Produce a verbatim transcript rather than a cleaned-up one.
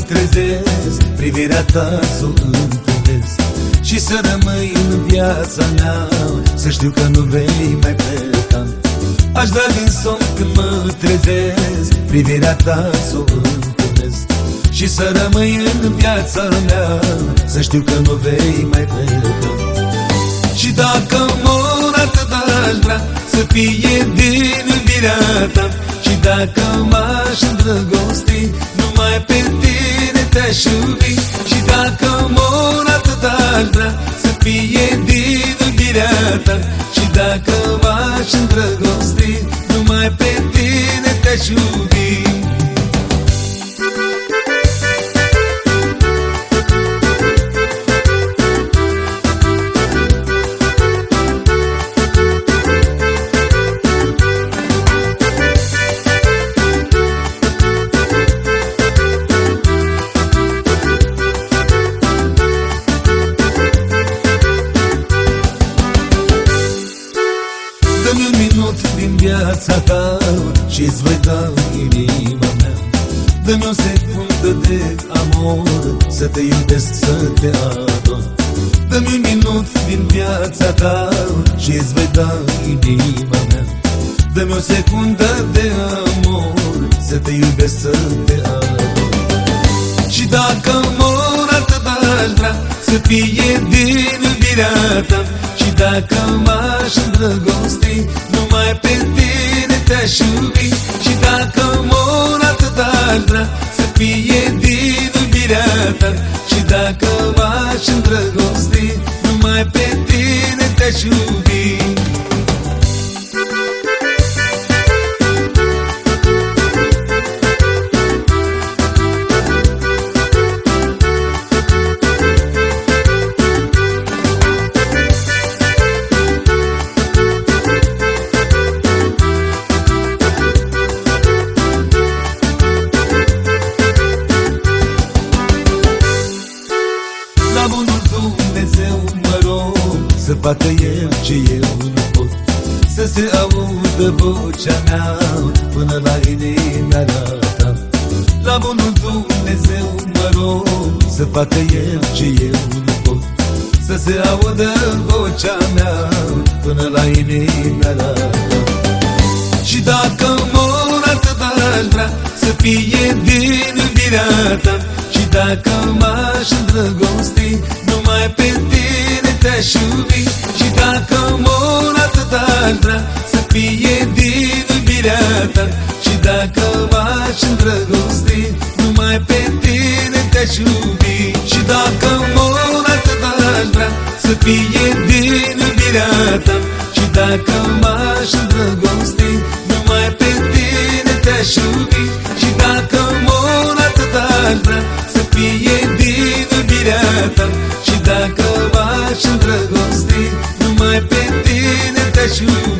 trezesc, privirea ta s-o întâlnesc și să rămâi în viața mea, să știu că nu vei mai pleca. Aș da din somn când mă trezesc, privirea ta s-o întâlnesc și să rămâi în viața mea, să știu că nu vei mai pleca. Și dacă mor atât aș vrea să fie din iubirea ta, și dacă m-aș îndrăgosti, numai pe tine te-aș iubi. Și dacă mor atât aș vrea să fie din iubirea ta, și dacă m-aș îndrăgosti, numai pe tine te-aș iubi. Dă-mi un minut din viața ta și-ți voi da inima mea. Dă-mi o secundă de amor, să te iubesc, să te ador. Dă-mi un minut din viața ta și-ți voi da inima mea. Dă-mi o secundă de amor, să te iubesc, să te ador. Și dacă mor atât aș vrea să fie din iubirea ta, și dacă m-aș îndrăgosti, numai pe tine te-aș iubi. Și dacă mor atât aș vrea să fie din iubirea ta, și dacă m-aș îndrăgosti, numai pe tine te-aș iubi. La bunul Dumnezeu mă rog să facă El ce eu nu pot, să se audă vocea mea până la inima ta. La bunul Dumnezeu mă rog să facă El ce eu nu pot, să se audă vocea mea până la inima ta. Și dacă mor atât aș vrea să fie din iubirea ta, și dacă m-aș îndrăgosti, numai pe tine te-aș iubi. Și dacă mor atât aș vrea să fie din iubirea ta, și dacă m-aș îndrăgosti, numai pe tine te-aș iubi. Și dacă mor atât aș vrea să fie din iubirea ta, și dacă m-aș îndrăgosti, numai pe tine te-aș iubi. Și dacă mor atât aș vrea să fie din iubirea ta, și dacă m-aș îndrăgosti, numai pe tine te-aș iubi.